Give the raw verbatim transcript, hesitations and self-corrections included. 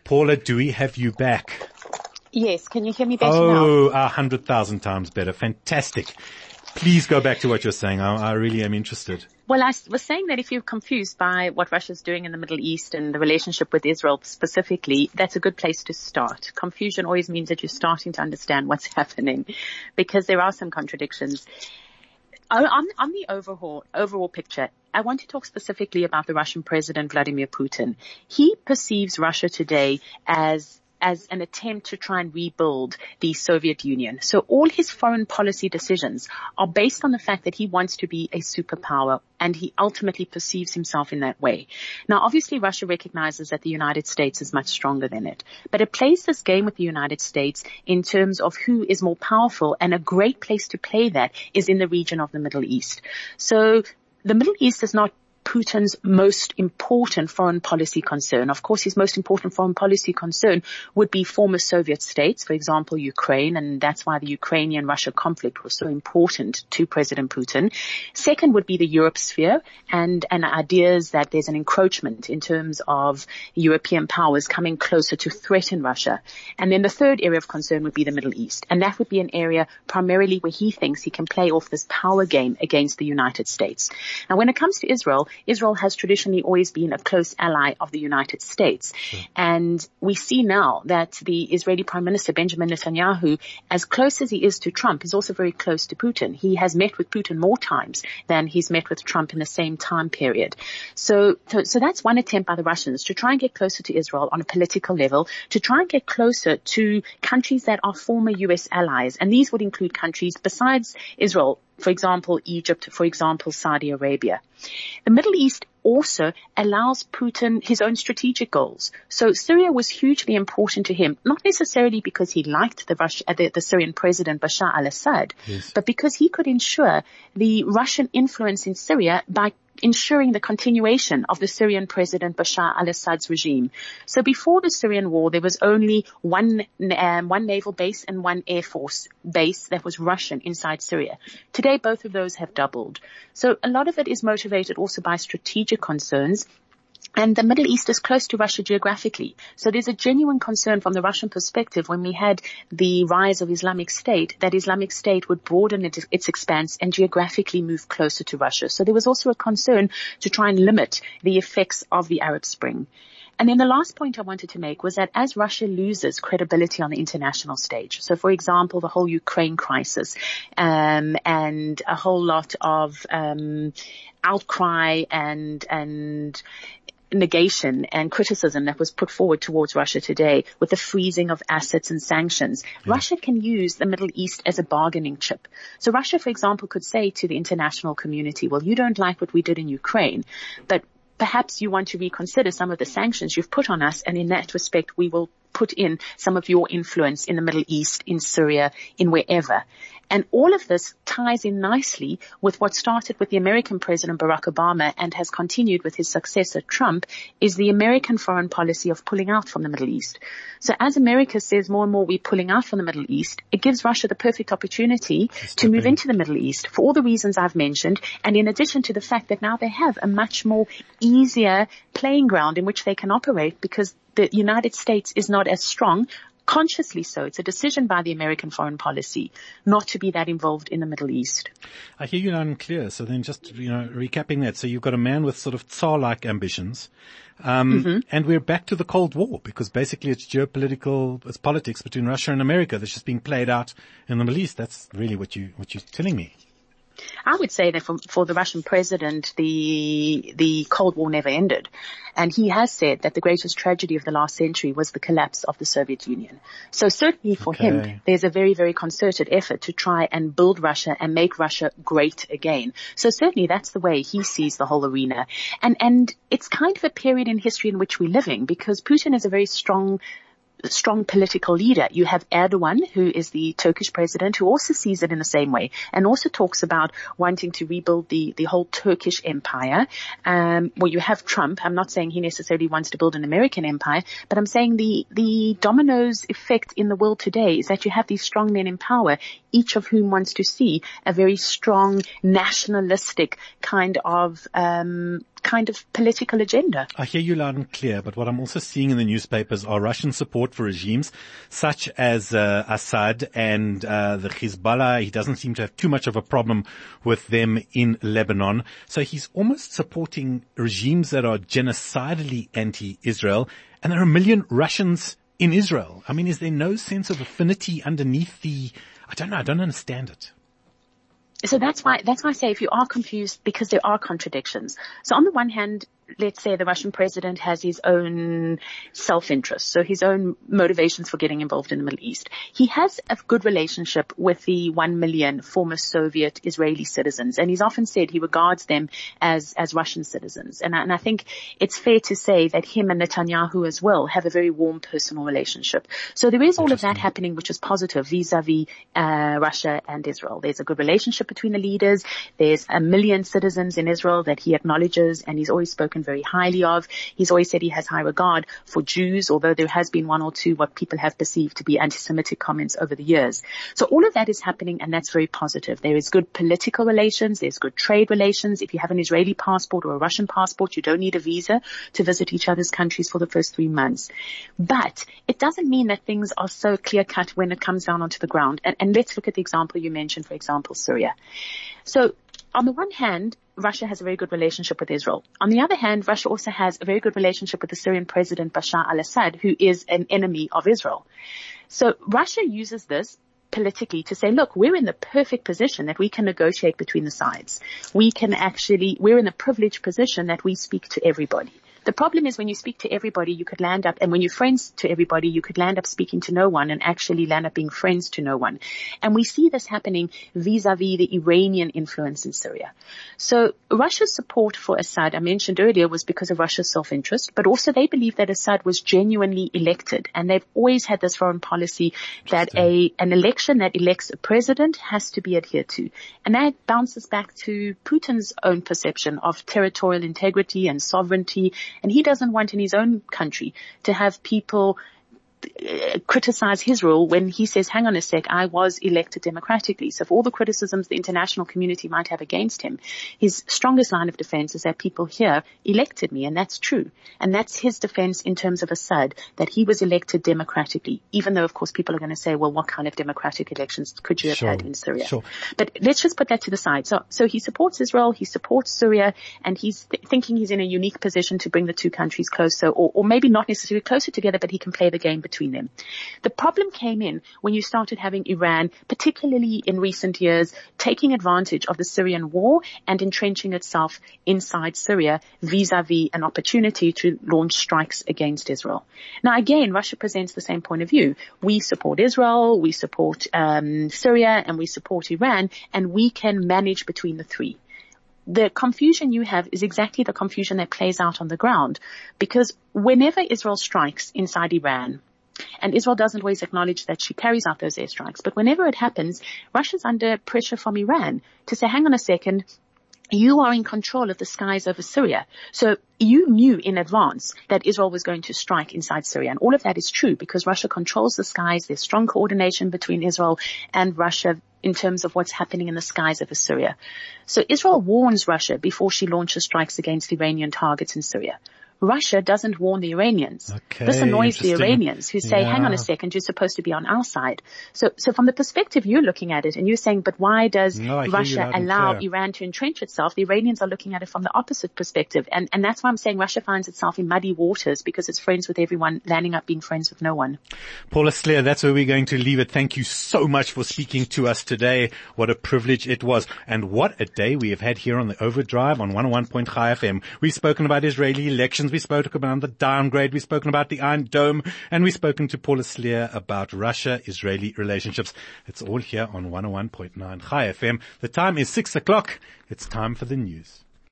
Paula, do we have you back? Yes. Can you hear me better oh, now? Oh, a hundred thousand times better. Fantastic. Please go back to what you're saying. I, I really am interested. Well, I was saying that if you're confused by what Russia's doing in the Middle East and the relationship with Israel specifically, that's a good place to start. Confusion always means that you're starting to understand what's happening, because there are some contradictions. On, on the overall, overall picture, I want to talk specifically about the Russian President, Vladimir Putin. He perceives Russia today as as an attempt to try and rebuild the Soviet Union. So all his foreign policy decisions are based on the fact that he wants to be a superpower, and he ultimately perceives himself in that way. Now, obviously, Russia recognizes that the United States is much stronger than it, but it plays this game with the United States in terms of who is more powerful, and a great place to play that is in the region of the Middle East. So the Middle East is not Putin's most important foreign policy concern. Of course, his most important foreign policy concern would be former Soviet states, for example, Ukraine, and that's why the Ukrainian-Russia conflict was so important to President Putin. Second would be the Europe sphere, and, and ideas that there's an encroachment in terms of European powers coming closer to threaten Russia. And then the third area of concern would be the Middle East, and that would be an area primarily where he thinks he can play off this power game against the United States. Now, when it comes to Israel, Israel has traditionally always been a close ally of the United States. Sure. And we see now that the Israeli Prime Minister, Benjamin Netanyahu, as close as he is to Trump, is also very close to Putin. He has met with Putin more times than he's met with Trump in the same time period. So, so, so that's one attempt by the Russians to try and get closer to Israel on a political level, to try and get closer to countries that are former U S allies. And these would include countries besides Israel, for example, Egypt, for example, Saudi Arabia. The Middle East also allows Putin his own strategic goals. So Syria was hugely important to him, not necessarily because he liked the, Russia, the, the Syrian president Bashar al-Assad, yes, but because he could ensure the Russian influence in Syria by ensuring the continuation of the Syrian president Bashar al-Assad's regime. So before the Syrian war, there was only one um, one naval base and one air force base that was Russian inside Syria. Today, both of those have doubled. So a lot of it is motivated also by strategic concerns. And the Middle East is close to Russia geographically. So there's a genuine concern from the Russian perspective when we had the rise of Islamic State, that Islamic State would broaden its, its expanse and geographically move closer to Russia. So there was also a concern to try and limit the effects of the Arab Spring. And then the last point I wanted to make was that as Russia loses credibility on the international stage, so for example, the whole Ukraine crisis, um, and a whole lot of, um, outcry and, and, negation and criticism that was put forward towards Russia today with the freezing of assets and sanctions. Yeah. Russia can use the Middle East as a bargaining chip. So Russia, for example, could say to the international community, well, you don't like what we did in Ukraine, but perhaps you want to reconsider some of the sanctions you've put on us, and in that respect, we will put in some of your influence in the Middle East, in Syria, in wherever. And all of this ties in nicely with what started with the American President Barack Obama and has continued with his successor Trump, is the American foreign policy of pulling out from the Middle East. So as America says more and more we're pulling out from the Middle East, it gives Russia the perfect opportunity to move into the Middle East for all the reasons I've mentioned, and in addition to the fact that now they have a much more easier playing ground in which they can operate because the United States is not as strong. Consciously so. It's a decision by the American foreign policy not to be that involved in the Middle East. I hear you loud and clear. So then just, you know, recapping that. So you've got a man with sort of Tsar-like ambitions. Um, mm-hmm. And we're back to the Cold War because basically it's geopolitical, it's politics between Russia and America that's just being played out in the Middle East. That's really what you, what you're telling me. I would say that for, for the Russian president, the the Cold War never ended. And he has said that the greatest tragedy of the last century was the collapse of the Soviet Union. So certainly for okay. him, there's a very, very concerted effort to try and build Russia and make Russia great again. So certainly that's the way he sees the whole arena. And, and it's kind of a period in history in which we're living because Putin is a very strong strong political leader. You have Erdogan, who is the Turkish president, who also sees it in the same way and also talks about wanting to rebuild the, the whole Turkish empire. Um, well, you have Trump. I'm not saying he necessarily wants to build an American empire, but I'm saying the, the dominoes effect in the world today is that you have these strong men in power, each of whom wants to see a very strong nationalistic kind of, um, kind of political agenda. I hear you loud and clear, but what I'm also seeing in the newspapers are Russian support for regimes such as uh, Assad and uh, the Hezbollah. He doesn't seem to have too much of a problem with them in Lebanon. So he's almost supporting regimes that are genocidally anti-Israel, and there are a million Russians in Israel. I mean, is there no sense of affinity underneath the, I don't know, I don't understand it. So that's why, that's why I say if you are confused, because there are contradictions. So on the one hand, let's say the Russian president has his own self-interest, so his own motivations for getting involved in the Middle East. He has a good relationship with the one million former Soviet Israeli citizens, and he's often said he regards them as, as Russian citizens. And I, and I think it's fair to say that him and Netanyahu as well have a very warm personal relationship. So there is all of that happening, which is positive vis-a-vis uh, Russia and Israel. There's a good relationship between the leaders. There's a million citizens in Israel that he acknowledges, and he's always spoken very highly of. He's always said he has high regard for Jews, although there has been one or two what people have perceived to be anti-Semitic comments over the years. So all of that is happening, and that's very positive. There is good political relations. There's good trade relations. If you have an Israeli passport or a Russian passport, you don't need a visa to visit each other's countries for the first three months. But it doesn't mean that things are so clear-cut when it comes down onto the ground. And, and let's look at the example you mentioned, for example, Syria. So on the one hand, Russia has a very good relationship with Israel. On the other hand, Russia also has a very good relationship with the Syrian president Bashar al-Assad, who is an enemy of Israel. So Russia uses this politically to say, look, we're in the perfect position that we can negotiate between the sides. We can actually, we're in a privileged position that we speak to everybody. The problem is when you speak to everybody, you could land up, and when you're friends to everybody, you could land up speaking to no one and actually land up being friends to no one. And we see this happening vis-a-vis the Iranian influence in Syria. So Russia's support for Assad, I mentioned earlier, was because of Russia's self-interest, but also they believe that Assad was genuinely elected. And they've always had this foreign policy that a, an election that elects a president has to be adhered to. And that bounces back to Putin's own perception of territorial integrity and sovereignty. And he doesn't want in his own country to have people criticize his rule when he says, hang on a sec, I was elected democratically. So for all the criticisms the international community might have against him, his strongest line of defense is that people here elected me, and that's true. And that's his defense in terms of Assad, that he was elected democratically, even though, of course, people are going to say, well, what kind of democratic elections could you have sure, had in Syria? Sure. But let's just put that to the side. So, so he supports Israel, he supports Syria, and he's th- thinking he's in a unique position to bring the two countries closer, or, or maybe not necessarily closer together, but he can play the game between them. The problem came in when you started having Iran, particularly in recent years, taking advantage of the Syrian war and entrenching itself inside Syria vis-a-vis an opportunity to launch strikes against Israel. Now again, Russia presents the same point of view. We support Israel, we support um, Syria, and we support Iran, and we can manage between the three. The confusion you have is exactly the confusion that plays out on the ground, because whenever Israel strikes inside Iran, and Israel doesn't always acknowledge that she carries out those airstrikes, but whenever it happens, Russia's under pressure from Iran to say, hang on a second, you are in control of the skies over Syria. So you knew in advance that Israel was going to strike inside Syria. And all of that is true because Russia controls the skies. There's strong coordination between Israel and Russia in terms of what's happening in the skies over Syria. So Israel warns Russia before she launches strikes against Iranian targets in Syria. Russia doesn't warn the Iranians. Okay, this annoys the Iranians who say, yeah. hang on a second, you're supposed to be on our side. So, so from the perspective you're looking at it and you're saying, but why does no, Russia allow Iran to entrench itself? The Iranians are looking at it from the opposite perspective. And, and that's why I'm saying Russia finds itself in muddy waters because it's friends with everyone, landing up being friends with no one. Paula Slier, that's where we're going to leave it. Thank you so much for speaking to us today. What a privilege it was. And what a day we have had here on the Overdrive on one oh one point five Chai F M. We've spoken about Israeli elections. We've spoken about the downgrade. We've spoken about the Iron Dome. And we've spoken to Paula Slier about Russia-Israeli relationships. It's all here on one oh one point nine Chai F M. The time is six o'clock. It's time for the news.